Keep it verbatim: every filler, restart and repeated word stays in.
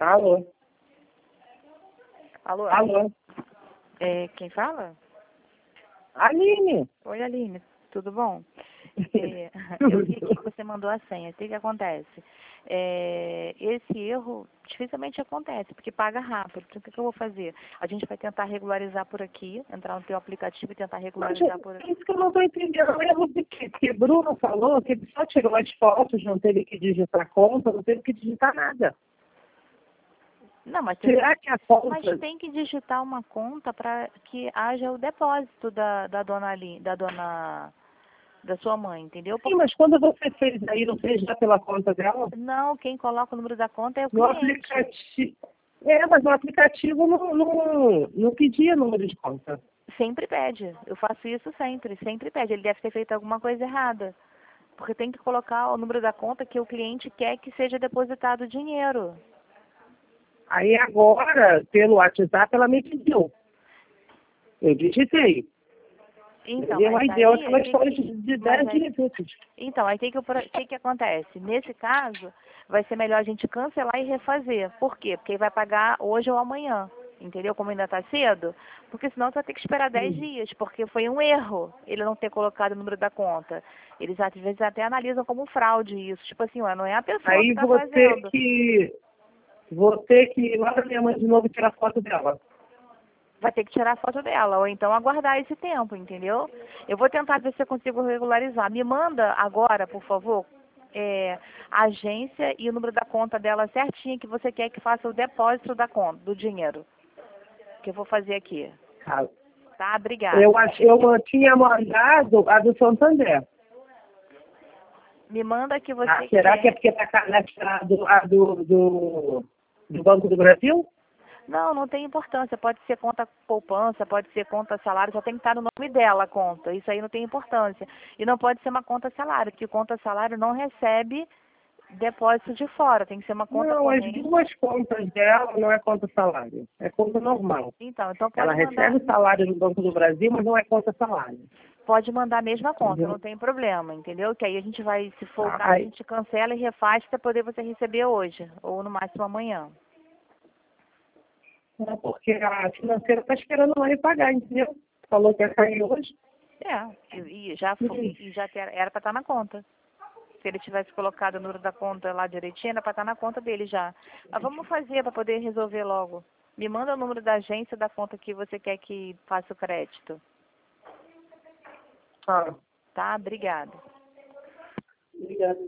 Alô? Alô? Alô? É, quem fala? Aline! Oi, Aline. Tudo bom? É, eu vi aqui que você mandou a senha. O que que acontece? É, esse erro dificilmente acontece, porque paga rápido. Então, o que que eu vou fazer? A gente vai tentar regularizar por aqui, entrar no teu aplicativo e tentar Mas regularizar por é aqui. isso que eu não estou entendendo. Eu erro de quê? Porque Bruno falou que ele só tirou as fotos, não teve que digitar conta, não teve que digitar nada. Não, mas tem, Será que a conta... mas tem que digitar uma conta para que haja o depósito da, da dona Ali, da dona da sua mãe, entendeu? Sim, mas quando você fez aí, não fez já pela conta dela? Não, quem coloca o número da conta é o No cliente. aplicativo... É, mas no aplicativo não, não, não pedia número de conta. Sempre pede. Eu faço isso sempre, sempre pede. Ele deve ter feito alguma coisa errada. Porque tem que colocar o número da conta que o cliente quer que seja depositado o dinheiro. Aí agora, pelo WhatsApp, ela me pediu. Eu digitei. Então, Entendeu? mas Aí deu aí, aquela que, história que, de, de mas dez aí, minutos. então, aí tem que o que, que acontece? Nesse caso, vai ser melhor a gente cancelar e refazer. Por quê? Porque vai pagar hoje ou amanhã. Entendeu? Como ainda está cedo. Porque senão tu vai ter que esperar dez Hum. dias, porque foi um erro ele não ter colocado o número da conta. Eles às vezes até analisam como fraude isso. Tipo assim, ó, não é a pessoa que Aí está vou ter fazendo. que, vou ter que ir lá na minha mãe de novo e tirar foto dela. Vai ter que tirar a foto dela, ou então aguardar esse tempo, entendeu? Eu vou tentar ver se eu consigo regularizar. Me manda agora, por favor, é, a agência e o número da conta dela certinho, que você quer que faça o depósito da conta, do dinheiro, que eu vou fazer aqui. Tá? Tá? Obrigada. Eu, ach- eu tinha mandado a do Santander. Me manda que Ah, você será que é quer. porque está cadastrado a do, do, do Banco do Brasil? Não, não tem importância. Pode ser conta poupança, pode ser conta salário, só tem que estar no nome dela a conta. Isso aí não tem importância. E não pode ser uma conta salário, porque conta salário não recebe depósito de fora, tem que ser uma conta Não, as corrente. duas contas dela não é conta salário, é conta normal. Então, então Ela pode recebe mandar, o salário do Banco do Brasil, mas não é conta salário. pode mandar a mesma conta, não Entendeu? tem problema, entendeu? Que aí a gente vai, se for o Tá? caso, a Aí, gente cancela e refaz para poder você receber hoje, ou no máximo amanhã. é porque a financeira está esperando lá e pagar, entendeu? Falou que ia sair hoje. É, e, e já, fo- e já ter- era para estar na conta. Se ele tivesse colocado o número da conta lá direitinho, era para estar na conta dele já. Mas vamos fazer para poder resolver logo. Me manda o número da agência da conta que você quer que faça o crédito. Ah, Tá? Obrigada. obrigada.